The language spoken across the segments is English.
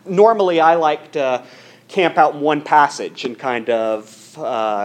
Normally, I like to camp out in one passage and kind of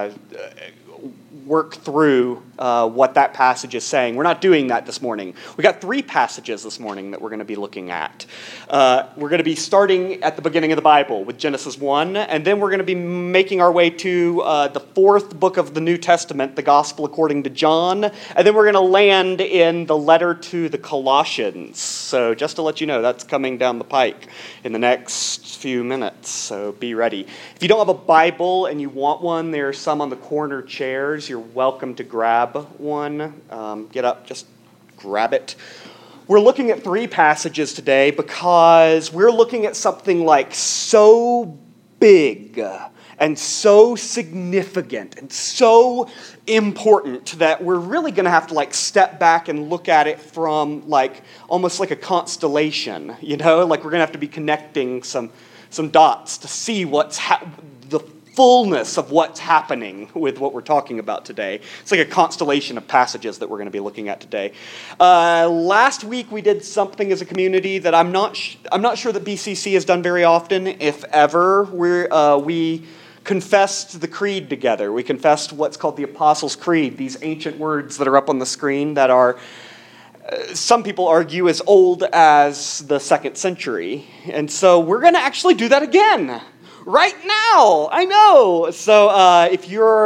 work through what that passage is saying. We're not doing that this morning. We got 3 passages this morning that we're going to be looking at. We're going to be starting at the beginning of the Bible with Genesis 1, and then we're going to be making our way to the 4th book of the New Testament, the Gospel according to John, and then we're going to land in the letter to the Colossians. So just to let you know, that's coming down the pike in the next few minutes, so be ready. If you don't have a Bible and you want one, there are some on the corner chairs. You're welcome to grab one. Get up, just grab it. We're looking at 3 passages today because we're looking at something like so big and so significant and so important that we're really going to have to step back and look at it from almost like a constellation, like we're going to have to be connecting some dots to see what's the fullness of what's happening with what we're talking about today. It's like a constellation of passages that we're going to be looking at today. Last week we did something as a community that I'm not sure that BCC has done very often, if ever. We confessed the creed together. We confessed what's called the Apostles' Creed, these ancient words that are up on the screen that are, some people argue, as old as the 2nd century. And so we're going to actually do that again. Right now, I know. So if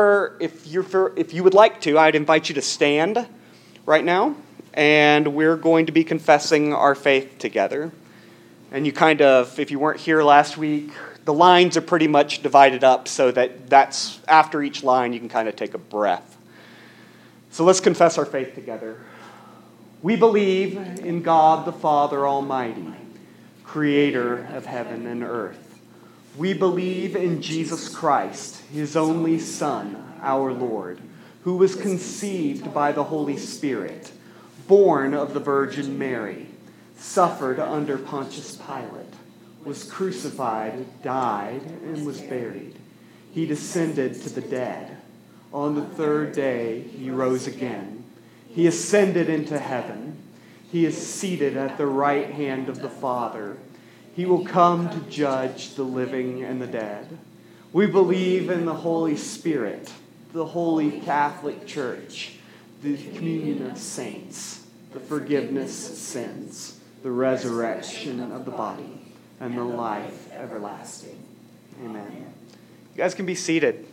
you would like to, I'd invite you to stand right now, and we're going to be confessing our faith together. And you if you weren't here last week, the lines are pretty much divided up so that's after each line you can kind of take a breath. So let's confess our faith together. We believe in God the Father Almighty, creator of heaven and earth. We believe in Jesus Christ, his only Son, our Lord, who was conceived by the Holy Spirit, born of the Virgin Mary, suffered under Pontius Pilate, was crucified, died, and was buried. He descended to the dead. On the 3rd day, he rose again. He ascended into heaven. He is seated at the right hand of the Father. He will come to judge the living and the dead. We believe in the Holy Spirit, the Holy Catholic Church, the communion of saints, the forgiveness of sins, the resurrection of the body, and the life everlasting. Amen. You guys can be seated.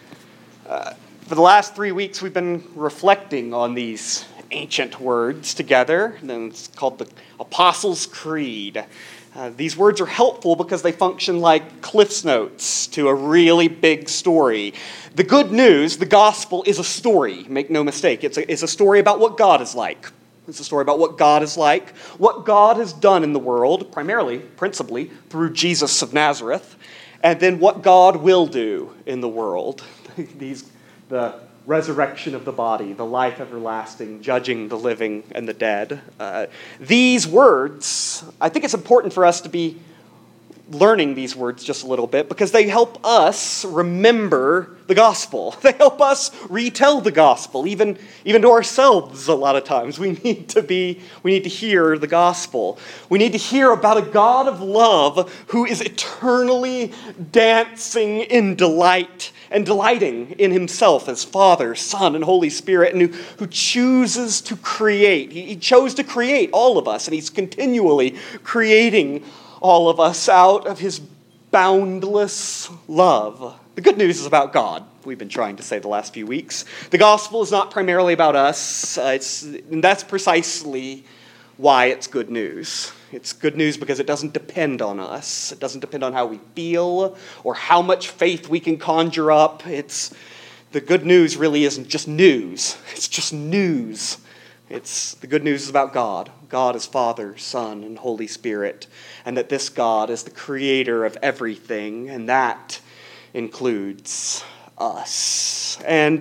For the last 3 weeks, we've been reflecting on these ancient words together. And it's called the Apostles' Creed. These words are helpful because they function like Cliff's Notes to a really big story. The good news, the gospel, is a story. Make no mistake. It's a story about what God is like. It's a story about what God is like, what God has done in the world, principally, through Jesus of Nazareth, and then what God will do in the world. The resurrection of the body, the life everlasting, judging the living and the dead. These words, I think it's important for us to be learning these words just a little bit because they help us remember the gospel. They help us retell the gospel, even to ourselves a lot of times. We need to hear the gospel. We need to hear about a God of love who is eternally dancing in delight and delighting in himself as Father, Son, and Holy Spirit, and who chooses to create. He chose to create all of us, and he's continually creating all of us out of his boundless love. The good news is about God, we've been trying to say the last few weeks. The gospel is not primarily about us, and that's precisely why it's good news. It's good news because it doesn't depend on us. It doesn't depend on how we feel or how much faith we can conjure up. The good news really isn't just news. It's just news. The good news is about God. God is Father, Son, and Holy Spirit, and that this God is the creator of everything, and that includes us. And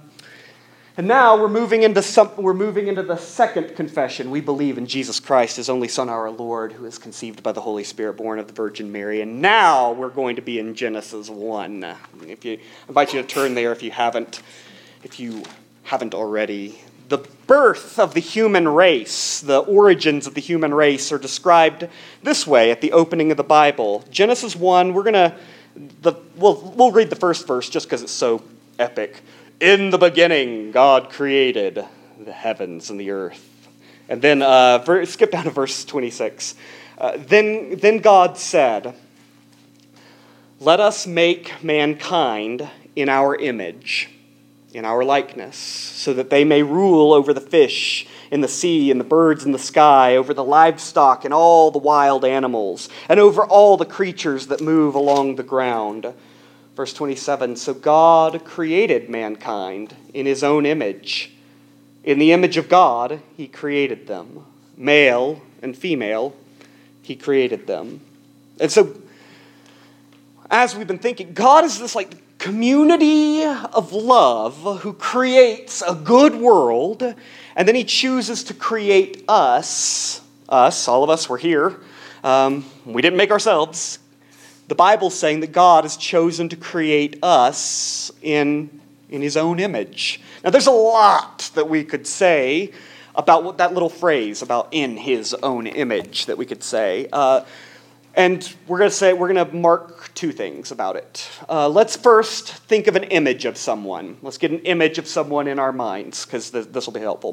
now we're moving into the second confession. We believe in Jesus Christ, his only Son, our Lord, who is conceived by the Holy Spirit, born of the Virgin Mary. And now we're going to be in Genesis 1. I invite you to turn there if you haven't already. The birth of the human race, the origins of the human race are described this way at the opening of the Bible. Genesis 1, we'll read the first verse just because it's so epic. In the beginning, God created the heavens and the earth. And then skip down to verse 26. Then God said, let us make mankind in our image, in our likeness, so that they may rule over the fish in the sea and the birds in the sky, over the livestock and all the wild animals, and over all the creatures that move along the ground. Verse 27, so God created mankind in his own image. In the image of God, he created them. Male and female, he created them. And so, as we've been thinking, God is this community of love who creates a good world, and then he chooses to create us, all of us, we're here. We didn't make ourselves. The Bible's saying that God has chosen to create us in his own image. Now, there's a lot that we could say about what that little phrase about in his own image that we could say. And we're going to mark two things about it. Let's first think of an image of someone. Let's get an image of someone in our minds, because this will be helpful.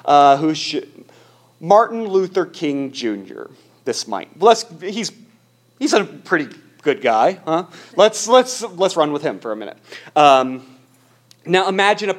Martin Luther King Jr. He's a pretty good guy, huh? Let's run with him for a minute. Now imagine a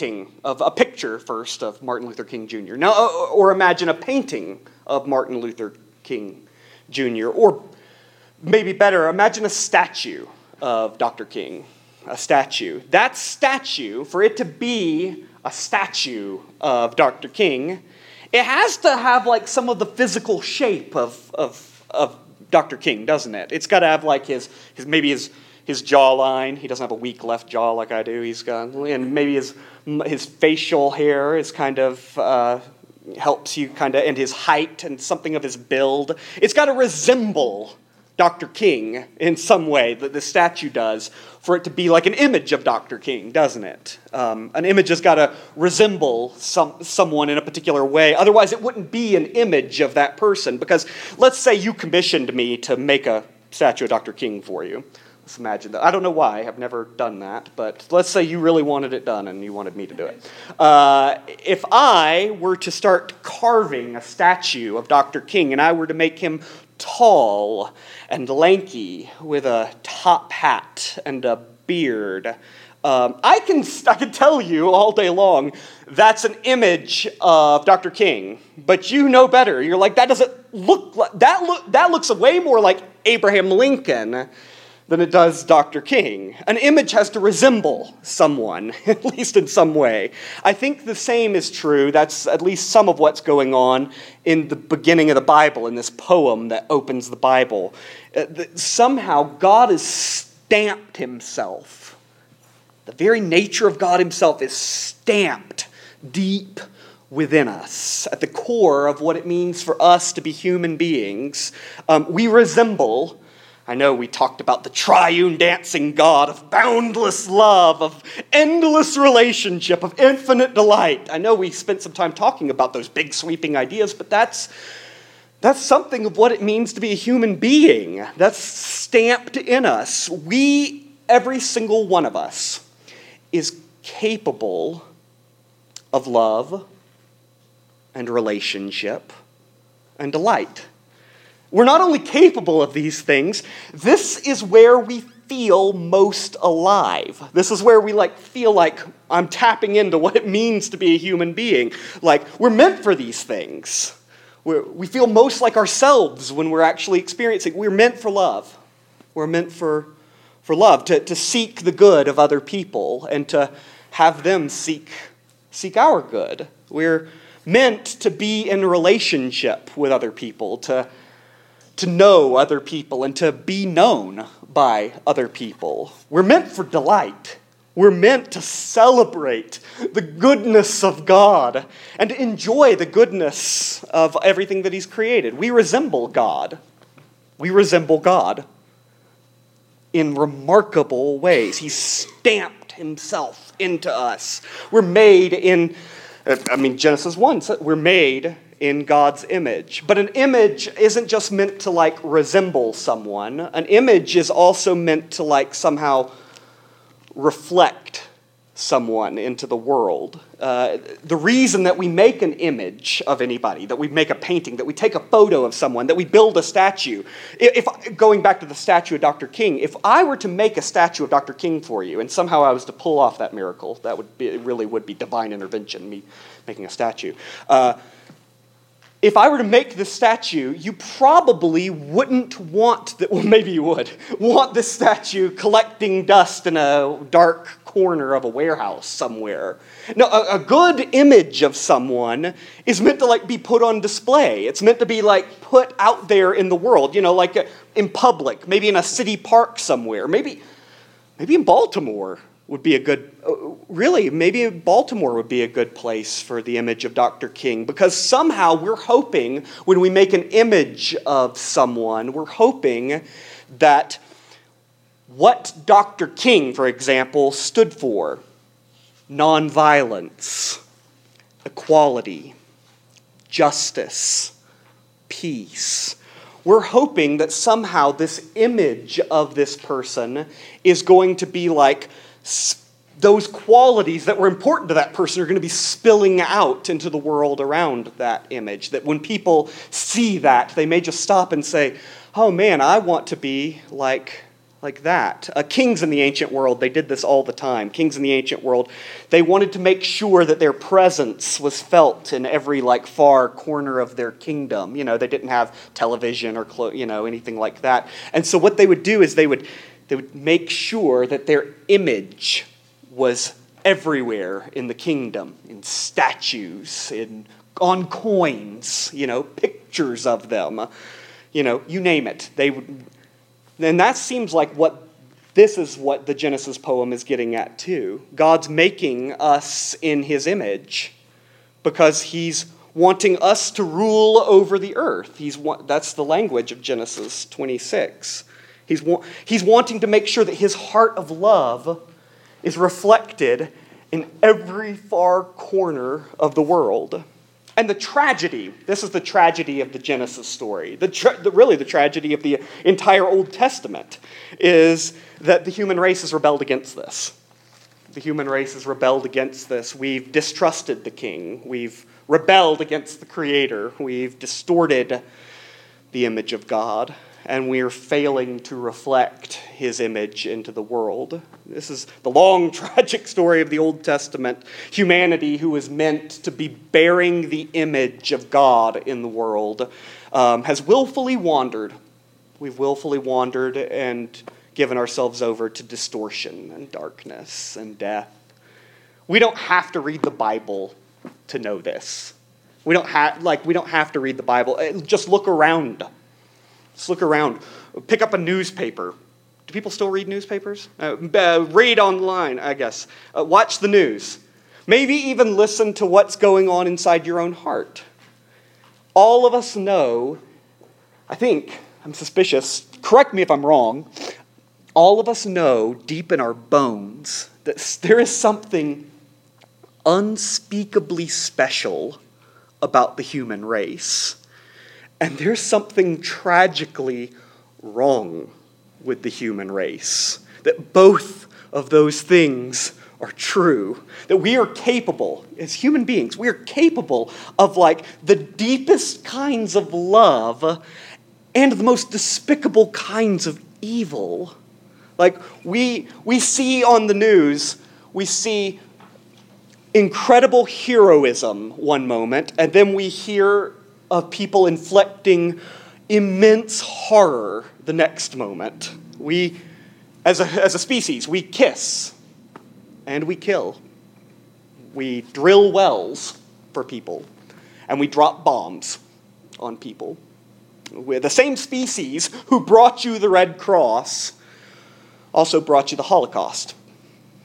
picture first of Martin Luther King Jr. Now, or imagine a painting of Martin Luther King Jr., or maybe better, imagine a statue of Dr. King, a statue. That statue, for it to be a statue of Dr. King, it has to have some of the physical shape of Dr. King, doesn't it? It's got to have his jawline. He doesn't have a weak left jaw like I do. And maybe his facial hair is kind of helps you and his height and something of his build. It's got to resemble Dr. King in some way, that the statue does, for it to be like an image of Dr. King, doesn't it? An image has got to resemble someone in a particular way. Otherwise, it wouldn't be an image of that person. Because let's say you commissioned me to make a statue of Dr. King for you. Let's imagine that. I don't know why. I've never done that. But let's say you really wanted it done and you wanted me to do it. If I were to start carving a statue of Dr. King and I were to make him tall and lanky with a top hat and a beard, I can tell you all day long that's an image of Dr. King. But you know better. You're like, that doesn't look like that looks way more like Abraham Lincoln than it does Dr. King. An image has to resemble someone, at least in some way. I think the same is true. That's at least some of what's going on in the beginning of the Bible, in this poem that opens the Bible. Somehow God has stamped himself. The very nature of God himself is stamped deep within us, at the core of what it means for us to be human beings. We resemble, I know we talked about the triune dancing God of boundless love, of endless relationship, of infinite delight. I know we spent some time talking about those big sweeping ideas, but that's something of what it means to be a human being. That's stamped in us. Every single one of us, is capable of love and relationship and delight. We're not only capable of these things, this is where we feel most alive. This is where we feel like I'm tapping into what it means to be a human being. We're meant for these things. We feel most like ourselves when we're actually experiencing. We're meant for love. We're meant for love, to seek the good of other people and to have them seek our good. We're meant to be in relationship with other people, to know other people and to be known by other people. We're meant for delight. We're meant to celebrate the goodness of God and to enjoy the goodness of everything that he's created. We resemble God. We resemble God in remarkable ways. He's stamped himself into us. We're made in Genesis 1 says we're made in God's image. But an image isn't just meant to like resemble someone. An image is also meant to like somehow reflect someone into the world. The reason that we make an image of anybody, that we make a painting, that we take a photo of someone, that we build a statue. If going back to the statue of Dr. King, if I were to make a statue of Dr. King for you, and somehow I was to pull off that miracle, that would be, it really would be divine intervention, me making a statue. If I were to make this statue, you probably wouldn't want, well, maybe you would, want this statue collecting dust in a dark corner of a warehouse somewhere. No, a good image of someone is meant to like be put on display. It's meant to be like put out there in the world, like in public, maybe in a city park somewhere, maybe in Baltimore. Would be a good, maybe Baltimore would be a good place for the image of Dr. King, because somehow we're hoping when we make an image of someone, we're hoping that what Dr. King, for example, stood for, nonviolence, equality, justice, peace. We're hoping that somehow this image of this person is going to be like those qualities that were important to that person are going to be spilling out into the world around that image. That when people see that, they may just stop and say, oh man, I want to be like that. Kings in the ancient world, they did this all the time. Kings in the ancient world, they wanted to make sure that their presence was felt in every far corner of their kingdom. They didn't have television or anything like that. And so what they would do is they would make sure that their image was everywhere in the kingdom, in statues, on coins, pictures of them, you name it. And that seems like this is what the Genesis poem is getting at too. God's making us in his image because he's wanting us to rule over the earth. That's the language of Genesis 26. He's wanting to make sure that his heart of love is reflected in every far corner of the world. And the tragedy, this is the tragedy of the Genesis story, really the tragedy of the entire Old Testament, is that the human race has rebelled against this. The human race has rebelled against this. We've distrusted the king. We've rebelled against the Creator. We've distorted the image of God. And we're failing to reflect his image into the world. This is the long, tragic story of the Old Testament. Humanity, who was meant to be bearing the image of God in the world, has willfully wandered. We've willfully wandered and given ourselves over to distortion and darkness and death. We don't have to read the Bible to know this. We don't have to read the Bible. Just look around. Just look around. Pick up a newspaper. Do people still read newspapers? Read online, I guess. Watch the news. Maybe even listen to what's going on inside your own heart. All of us know, I'm suspicious, correct me if I'm wrong, all of us know deep in our bones that there is something unspeakably special about the human race. And there's something tragically wrong with the human race. That both of those things are true. That we are capable, as human beings, we are capable of the deepest kinds of love and the most despicable kinds of evil. We see on the news, we see incredible heroism one moment, and then we hear of people inflicting immense horror the next moment. We, as a species, we kiss and we kill. We drill wells for people and we drop bombs on people. We're the same species who brought you the Red Cross also brought you the Holocaust.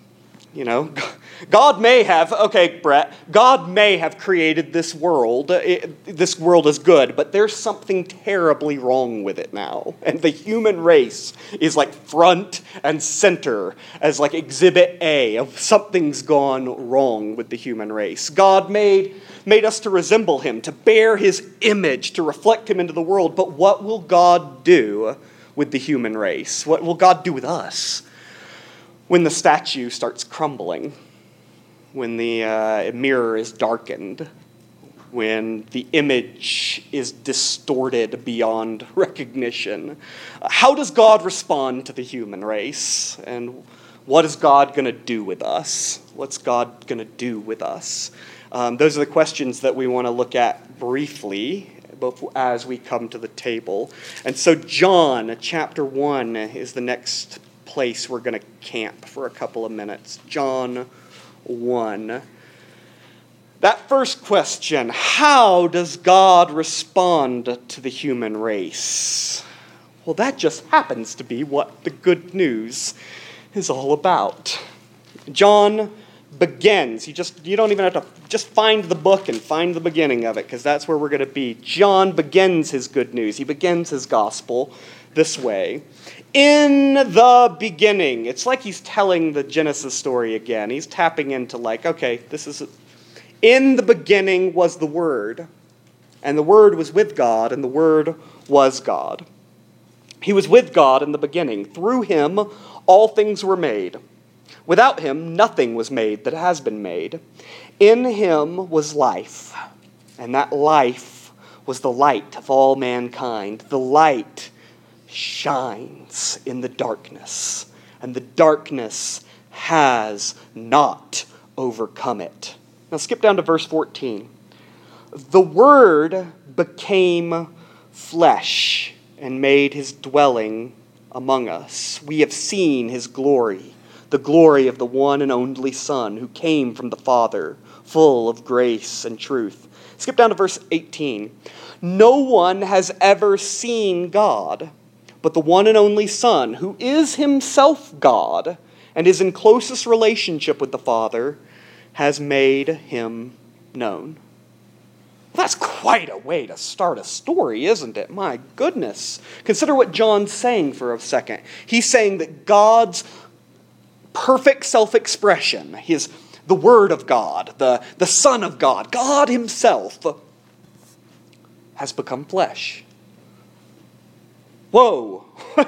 You know, God may have, okay, Brett, God may have created this world. This world is good, but there's something terribly wrong with it now. And the human race is like front and center as like exhibit A of something's gone wrong with the human race. God made us to resemble him, to bear his image, to reflect him into the world. But what will God do with the human race? What will God do with us? When the statue starts crumbling, when the mirror is darkened, when the image is distorted beyond recognition, how does God respond to the human race? And what is God going to do with us? What's God going to do with us? Those are the questions that we want to look at briefly as we come to the table. And so John chapter 1 is the next place we're going to camp for a couple of minutes. John 1. That first question, how does God respond to the human race? Well, that just happens to be what the good news is all about. John begins. You don't even have to just find the book and find the beginning of it, because that's where we're going to be. John begins his good news. He begins his gospel this way. In the beginning. It's like he's telling the Genesis story again. He's tapping into in the beginning was the Word, and the Word was with God, and the Word was God. He was with God in the beginning. Through him, all things were made. Without him, nothing was made that has been made. In him was life, and that life was the light of all mankind. The light shines in the darkness, and the darkness has not overcome it. Now skip down to verse 14. The Word became flesh and made his dwelling among us. We have seen his glory, the glory of the one and only Son who came from the Father, full of grace and truth. Skip down to verse 18. No one has ever seen God, but the one and only Son, who is himself God and is in closest relationship with the Father, has made him known. Well, that's quite a way to start a story, isn't it? My goodness. Consider what John's saying for a second. He's saying that God's perfect self-expression, the Word of God, the Son of God, God himself, has become flesh. Whoa,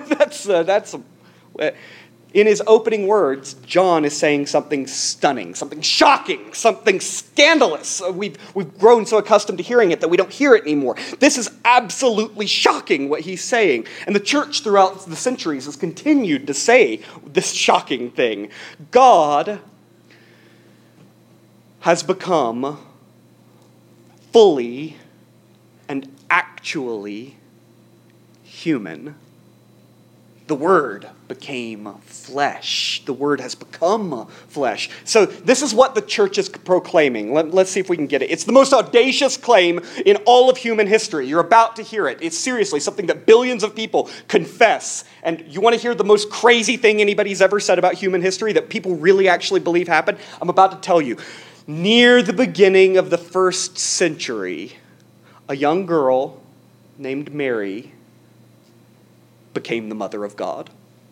in his opening words, John is saying something stunning, something shocking, something scandalous. We've grown so accustomed to hearing it that we don't hear it anymore. This is absolutely shocking what he's saying. And the church throughout the centuries has continued to say this shocking thing. God has become fully and actually human. The Word became flesh. The Word has become flesh. So this is what the church is proclaiming. Let's see if we can get it. It's the most audacious claim in all of human history. You're about to hear it. It's seriously something that billions of people confess. And you want to hear the most crazy thing anybody's ever said about human history that people really actually believe happened? I'm about to tell you. Near the beginning of the 1st century, a young girl named Mary became the mother of God.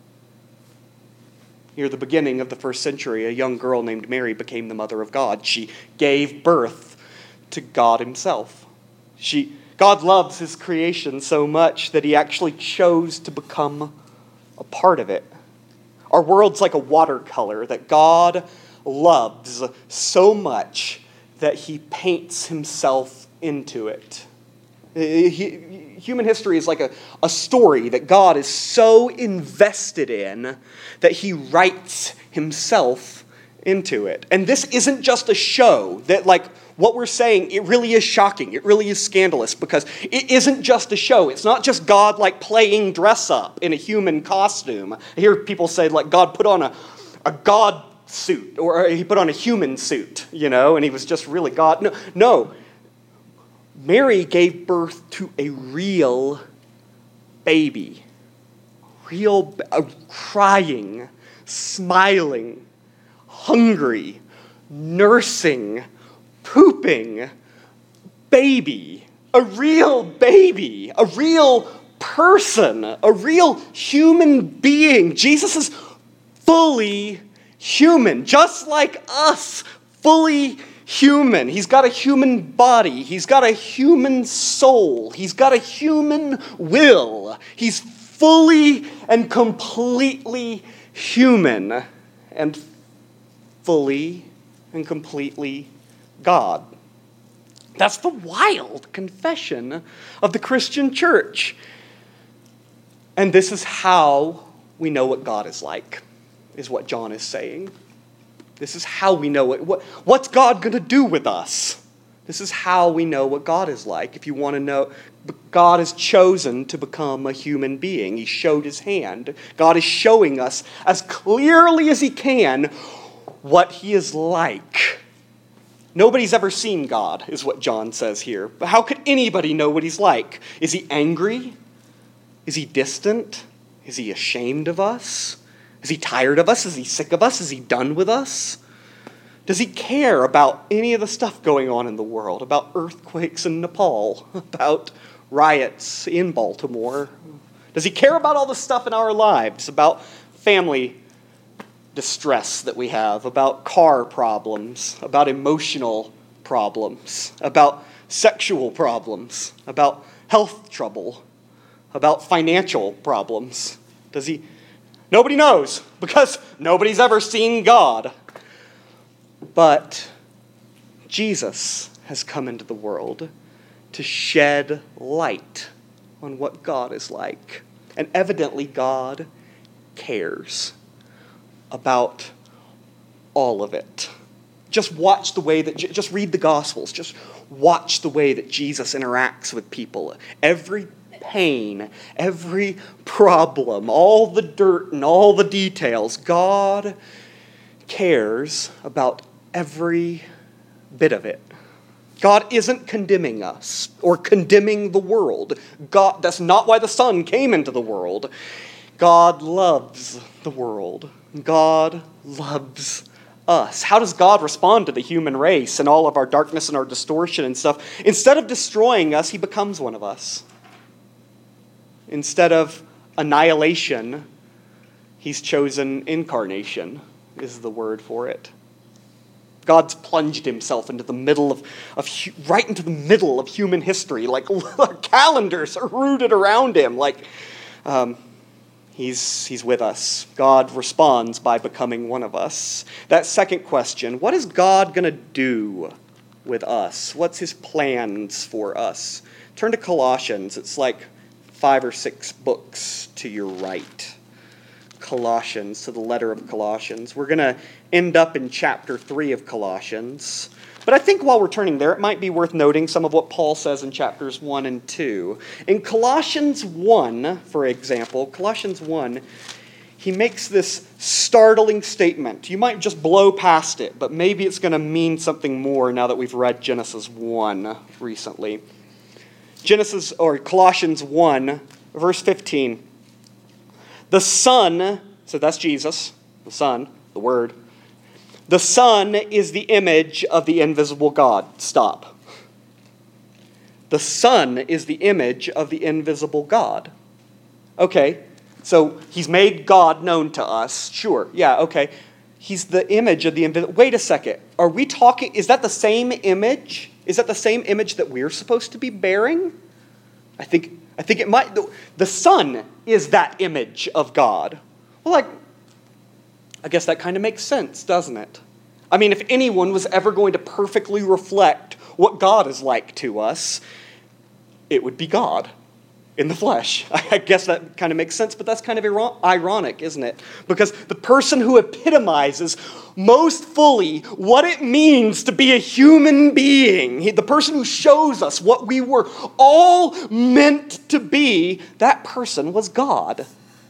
Near the beginning of the 1st century, a young girl named Mary became the mother of God. She gave birth to God himself. God loves his creation so much that he actually chose to become a part of it. Our world's like a watercolor that God loves so much that he paints himself into it. Human history is like a story that God is so invested in that he writes himself into it. And this isn't just a show that, like, what we're saying, it really is shocking. It really is scandalous because it isn't just a show. It's not just God, like, playing dress up in a human costume. I hear people say, like, God put on a God suit, or he put on a human suit, and he was just really God. No. Mary gave birth to a real baby. Crying, smiling, hungry, nursing, pooping baby, a real person, a real human being. Jesus is fully human, just like us, fully human. He's got a human body. He's got a human soul. He's got a human will. He's fully and completely human and fully and completely God. That's the wild confession of the Christian church. And this is how we know what God is like, is what John is saying. This is how we know it. What's God going to do with us? This is how we know what God is like. If you want to know, God has chosen to become a human being. He showed his hand. God is showing us as clearly as he can what he is like. Nobody's ever seen God, is what John says here. But how could anybody know what he's like? Is he angry? Is he distant? Is he ashamed of us? Is he tired of us? Is he sick of us? Is he done with us? Does he care about any of the stuff going on in the world? About earthquakes in Nepal? About riots in Baltimore? Does he care about all the stuff in our lives? About family distress that we have? About car problems? About emotional problems? About sexual problems? About health trouble? About financial problems? Does he? Nobody knows, because nobody's ever seen God. But Jesus has come into the world to shed light on what God is like. And evidently God cares about all of it. Just watch the way that, just read the Gospels. Just watch the way that Jesus interacts with people. Every pain, every problem, all the dirt and all the details. God cares about every bit of it. God isn't condemning us or condemning the world. God, that's not why the Son came into the world. God loves the world. God loves us. How does God respond to the human race and all of our darkness and our distortion and stuff? Instead of destroying us, he becomes one of us. Instead of annihilation, he's chosen incarnation, is the word for it. God's plunged himself into the middle right into the middle of human history. Like calendars are rooted around him. He's with us. God responds by becoming one of us. That second question, what is God going to do with us? What's his plans for us? Turn to Colossians. It's like 5 or 6 books to your right. Colossians, to the letter of Colossians. We're going to end up in chapter 3 of Colossians. But I think while we're turning there, it might be worth noting some of what Paul says in chapters 1 and 2. In Colossians 1, for example, Colossians 1, he makes this startling statement. You might just blow past it, but maybe it's going to mean something more now that we've read Genesis 1 recently. Colossians 1, verse 15. The Son, so that's Jesus, the Son, the Word. The Son is the image of the invisible God. Stop. The Son is the image of the invisible God. Okay, so he's made God known to us. Sure, yeah, okay. He's the image of the invisible. Wait a second. Are we talking, is that the same image? Is that the same image that we're supposed to be bearing? I think it might. The Son is that image of God. Well, I guess that kind of makes sense, doesn't it? I mean, if anyone was ever going to perfectly reflect what God is like to us, it would be God in the flesh. I guess that kind of makes sense, but that's kind of ironic, isn't it? Because the person who epitomizes most fully what it means to be a human being, the person who shows us what we were all meant to be, that person was God.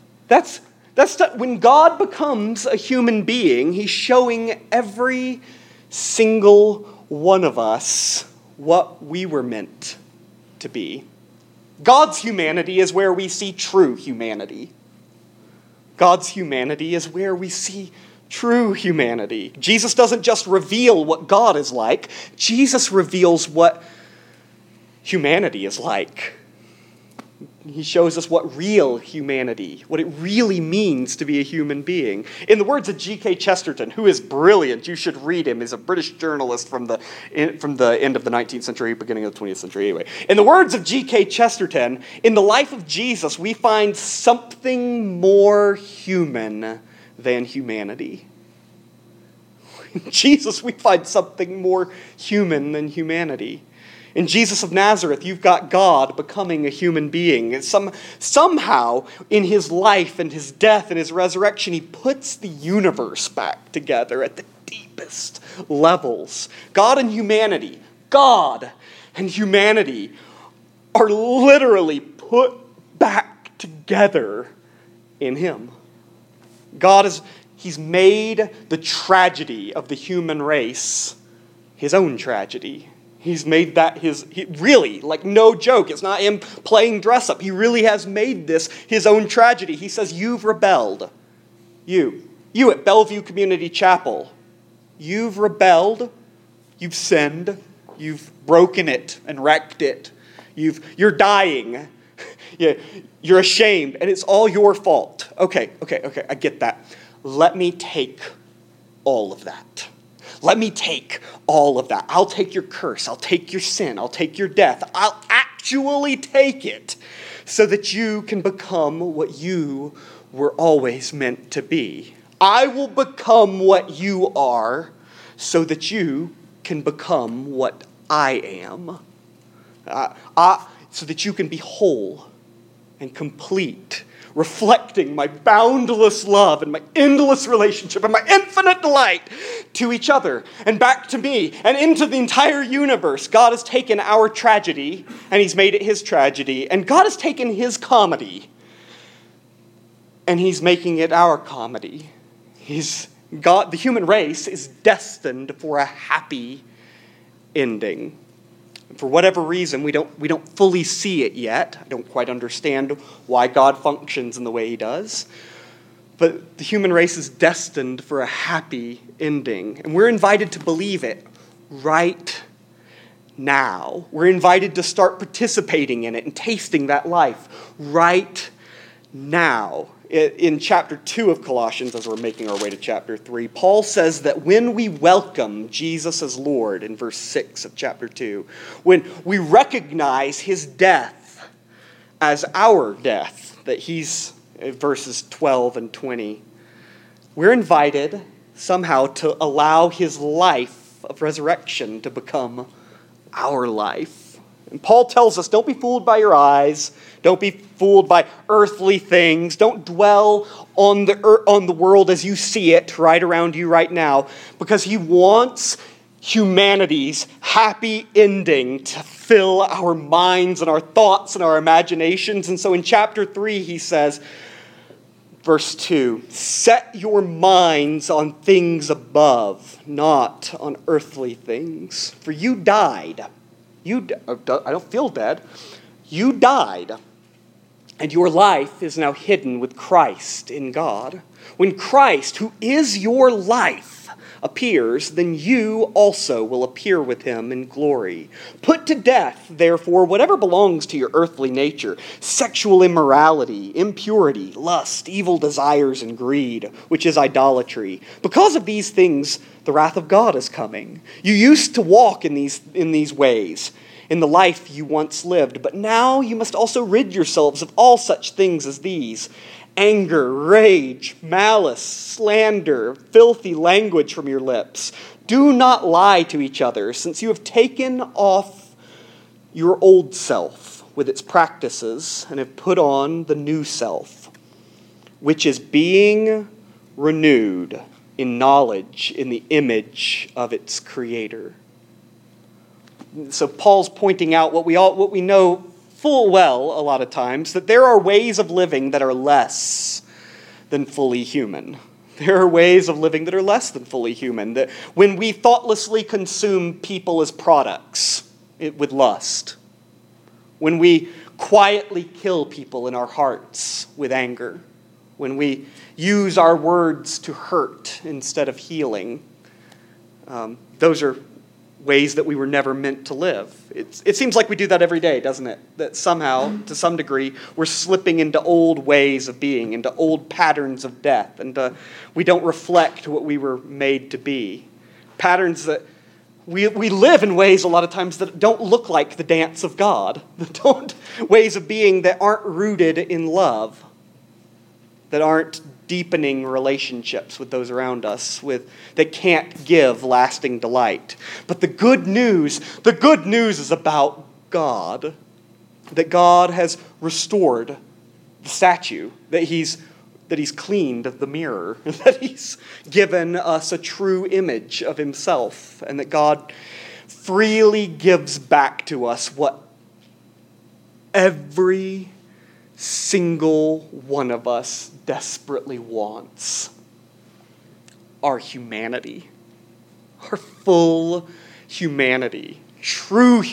When God becomes a human being, he's showing every single one of us what we were meant to be. God's humanity is where we see true humanity. God's humanity is where we see true humanity. Jesus doesn't just reveal what God is like, Jesus reveals what humanity is like. He shows us what real humanity, what it really means to be a human being. In the words of G.K. Chesterton, who is brilliant, you should read him. He's a British journalist from the end of the 19th century, beginning of the 20th century. Anyway, in the words of G.K. Chesterton, in the life of Jesus, we find something more human than humanity. In Jesus, we find something more human than humanity. In Jesus of Nazareth, you've got God becoming a human being. And somehow, in his life and his death and his resurrection, he puts the universe back together at the deepest levels. God and humanity are literally put back together in him. He's made the tragedy of the human race his own tragedy. He's made that really, like no joke, it's not him playing dress up. He really has made this his own tragedy. He says, you've rebelled. You at Bellevue Community Chapel, you've rebelled, you've sinned, you've broken it and wrecked it. You're dying. You're ashamed, and it's all your fault. Okay, I get that. Let me take all of that. Let me take all of that. I'll take your curse. I'll take your sin. I'll take your death. I'll actually take it so that you can become what you were always meant to be. I will become what you are so that you can become what I am. So that you can be whole and complete, reflecting my boundless love and my endless relationship and my infinite delight to each other and back to me and into the entire universe. God has taken our tragedy and he's made it his tragedy. And God has taken his comedy and he's making it our comedy. The human race is destined for a happy ending. For whatever reason, we don't fully see it yet. I don't quite understand why God functions in the way he does. But the human race is destined for a happy ending. And we're invited to believe it right now. We're invited to start participating in it and tasting that life right now. In chapter 2 of Colossians, as we're making our way to chapter 3, Paul says that when we welcome Jesus as Lord, in verse 6 of chapter 2, when we recognize his death as our death, that he's, verses 12 and 20, we're invited somehow to allow his life of resurrection to become our life. And Paul tells us, don't be fooled by your eyes. Don't be fooled by earthly things. Don't dwell on the world as you see it right around you right now, because he wants humanity's happy ending to fill our minds and our thoughts and our imaginations. And so in chapter 3, he says, verse 2, set your minds on things above, not on earthly things. For you died. I don't feel dead. You died, and your life is now hidden with Christ in God. When Christ, who is your life, appears, then you also will appear with him in glory. Put to death, therefore, whatever belongs to your earthly nature: sexual immorality, impurity, lust, evil desires, and greed, which is idolatry. Because of these things, the wrath of God is coming. You used to walk in these ways, in the life you once lived, but now you must also rid yourselves of all such things as these: anger, rage, malice, slander, filthy language from your lips. Do not lie to each other, since you have taken off your old self with its practices and have put on the new self, which is being renewed in knowledge in the image of its creator. So Paul's pointing out what we know full well a lot of times, that there are ways of living that are less than fully human. There are ways of living that are less than fully human. That when we thoughtlessly consume people as products with lust, when we quietly kill people in our hearts with anger, when we use our words to hurt instead of healing. Those are ways that we were never meant to live. It seems like we do that every day, doesn't it? That somehow, to some degree, we're slipping into old ways of being, into old patterns of death, and we don't reflect what we were made to be. Patterns that we live in ways a lot of times that don't look like the dance of God, ways of being that aren't rooted in love, that aren't deepening relationships with those around us, that can't give lasting delight. But the good news is about God, that God has restored the statue, that He's cleaned the mirror, that He's given us a true image of Himself, and that God freely gives back to us what every single one of us desperately wants: our humanity, our full humanity, true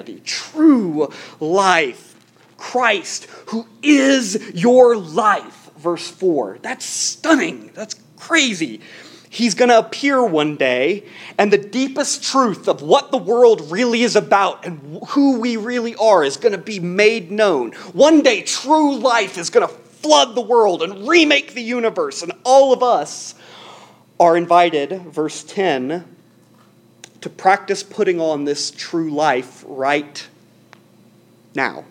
life. Christ, who is your life. Verse 4. That's stunning. That's crazy. He's going to appear one day, and the deepest truth of what the world really is about and who we really are is going to be made known. One day, true life is going to flood the world and remake the universe, and all of us are invited, verse 10, to practice putting on this true life right now.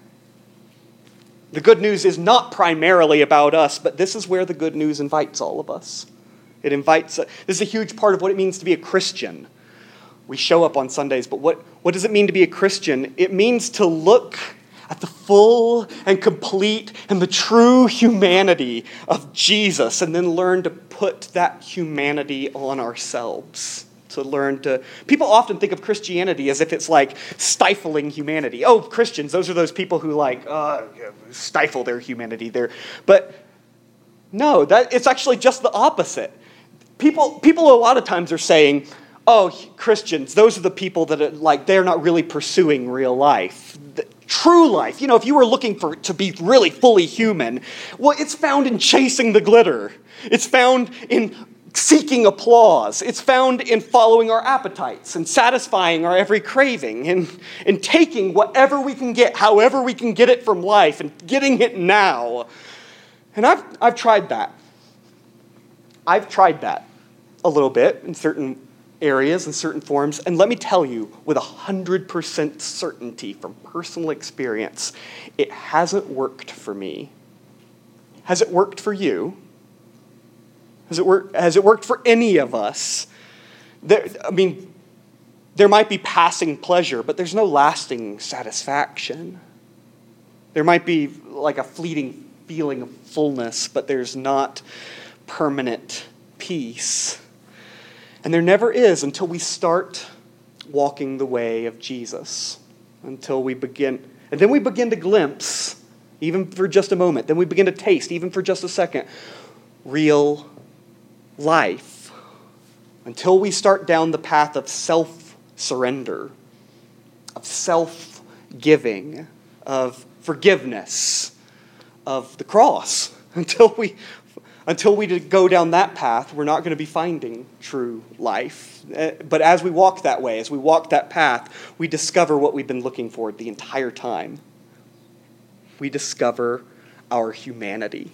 The good news is not primarily about us, but this is where the good news invites all of us. It invites, this is a huge part of what it means to be a Christian. We show up on Sundays, but what does it mean to be a Christian? It means to look at the full and complete and the true humanity of Jesus, and then learn to put that humanity on ourselves. People often think of Christianity as if it's like stifling humanity. Oh, Christians, those are those people who stifle their humanity. But no, it's actually just the opposite. People a lot of times are saying, oh, Christians, those are the people that they're not really pursuing real life. True life, if you were looking to be really fully human, well, it's found in chasing the glitter. It's found in seeking applause. It's found in following our appetites and satisfying our every craving and taking whatever we can get, however we can get it from life, and getting it now. And I've tried that. I've tried that a little bit in certain areas and certain forms, and let me tell you with 100% certainty from personal experience, it hasn't worked for me. Has it worked for you? Has it worked for any of us? There might be passing pleasure, but there's no lasting satisfaction. There might be like a fleeting feeling of fullness, but there's not permanent peace. And there never is until we start walking the way of Jesus. Until we begin, and then we begin to glimpse, even for just a moment, then we begin to taste, even for just a second, real life. Until we start down the path of self-surrender, of self-giving, of forgiveness, of the cross. Until we go down that path, we're not going to be finding true life. But as we walk that way, as we walk that path, we discover what we've been looking for the entire time. We discover our humanity.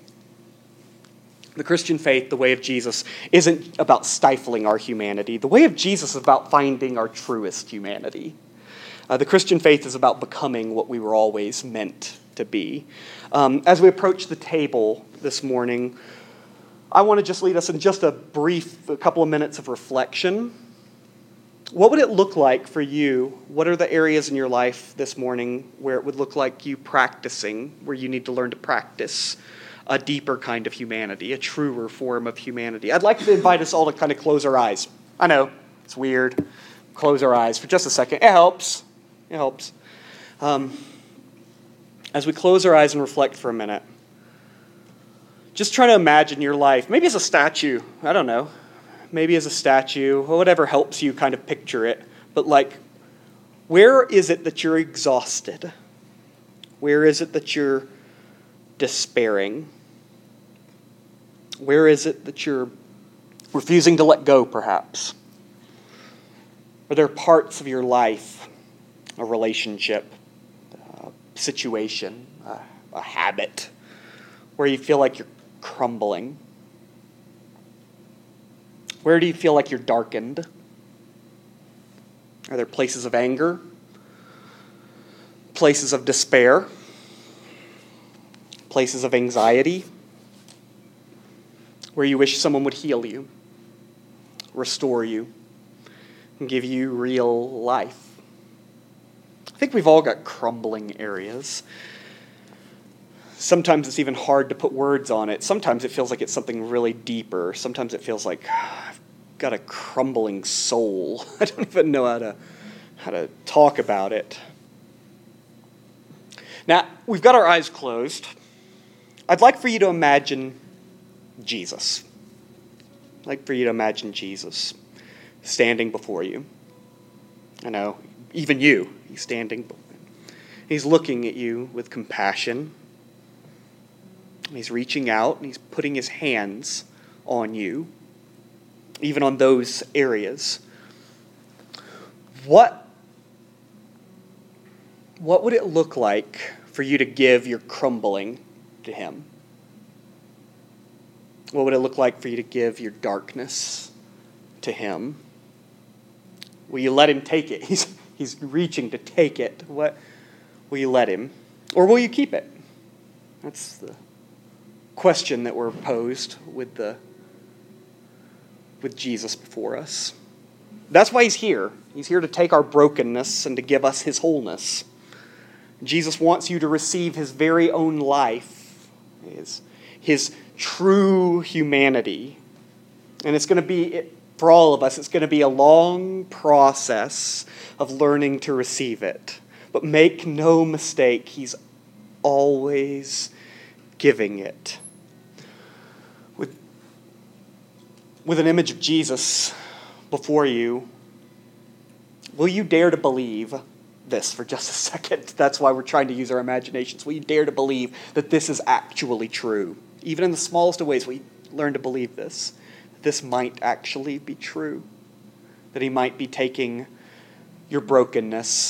The Christian faith, the way of Jesus, isn't about stifling our humanity. The way of Jesus is about finding our truest humanity. The Christian faith is about becoming what we were always meant to be. As we approach the table this morning, I want to just lead us in just a couple of minutes of reflection. What would it look like for you? What are the areas in your life this morning where it would look like you practicing, where you need to learn to practice a deeper kind of humanity, a truer form of humanity? I'd like to invite us all to kind of close our eyes. I know, it's weird. Close our eyes for just a second. It helps. It helps. As we close our eyes and reflect for a minute, just try to imagine your life, maybe as a statue, I don't know, maybe as a statue, or whatever helps you kind of picture it, but where is it that you're exhausted? Where is it that you're despairing? Where is it that you're refusing to let go, perhaps? Are there parts of your life, a relationship, a situation, a habit, where you feel like you're crumbling? Where do you feel like you're darkened? Are there places of anger? Places of despair? Places of anxiety? Where you wish someone would heal you, restore you, and give you real life? I think we've all got crumbling areas. Sometimes it's even hard to put words on it. Sometimes it feels like it's something really deeper. Sometimes it feels like I've got a crumbling soul. I don't even know how to talk about it. Now, we've got our eyes closed. I'd like for you to imagine Jesus. I'd like for you to imagine Jesus standing before you. I know, even you, he's standing. He's looking at you with compassion. He's reaching out and he's putting his hands on you, even on those areas. What would it look like for you to give your crumbling to him? What would it look like for you to give your darkness to him? Will you let him take it? He's reaching to take it. What will you let him? Or will you keep it? That's the question that we're posed with Jesus before us. That's why he's here. He's here to take our brokenness and to give us his wholeness. Jesus wants you to receive his very own life, his true humanity. And it's going to be, for all of us, it's going to be a long process of learning to receive it. But make no mistake, he's always giving it. With an image of Jesus before you, will you dare to believe this for just a second? That's why we're trying to use our imaginations. Will you dare to believe that this is actually true? Even in the smallest of ways, will you learn to believe this? This might actually be true. That he might be taking your brokenness,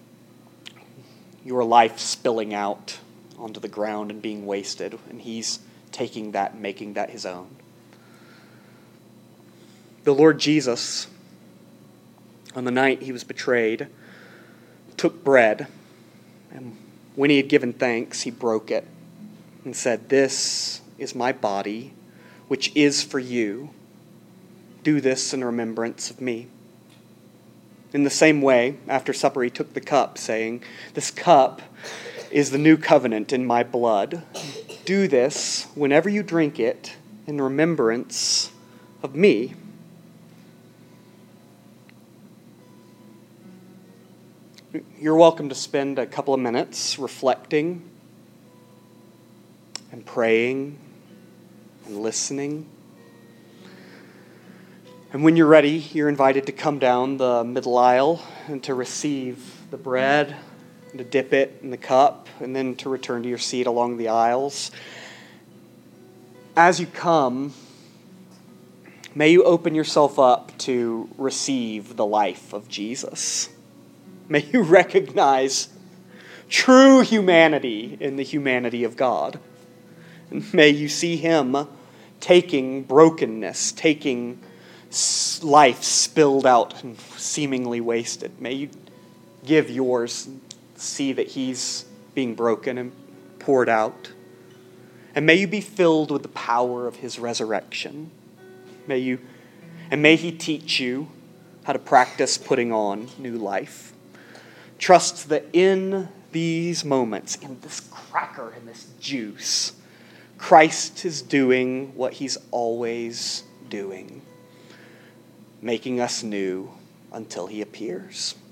your life spilling out onto the ground and being wasted, and he's taking that and making that his own. The Lord Jesus, on the night he was betrayed, took bread, and when he had given thanks, he broke it and said, "This is my body, which is for you. Do this in remembrance of me." In the same way, after supper, he took the cup, saying, "This cup is the new covenant in my blood. Do this whenever you drink it in remembrance of me." You're welcome to spend a couple of minutes reflecting and praying and listening. And when you're ready, you're invited to come down the middle aisle and to receive the bread, and to dip it in the cup, and then to return to your seat along the aisles. As you come, may you open yourself up to receive the life of Jesus. May you recognize true humanity in the humanity of God. And may you see him taking brokenness, taking life spilled out and seemingly wasted. May you give yours, see that he's being broken and poured out. And may you be filled with the power of his resurrection. May he teach you how to practice putting on new life. Trust that in these moments, in this cracker, in this juice, Christ is doing what he's always doing, making us new until he appears.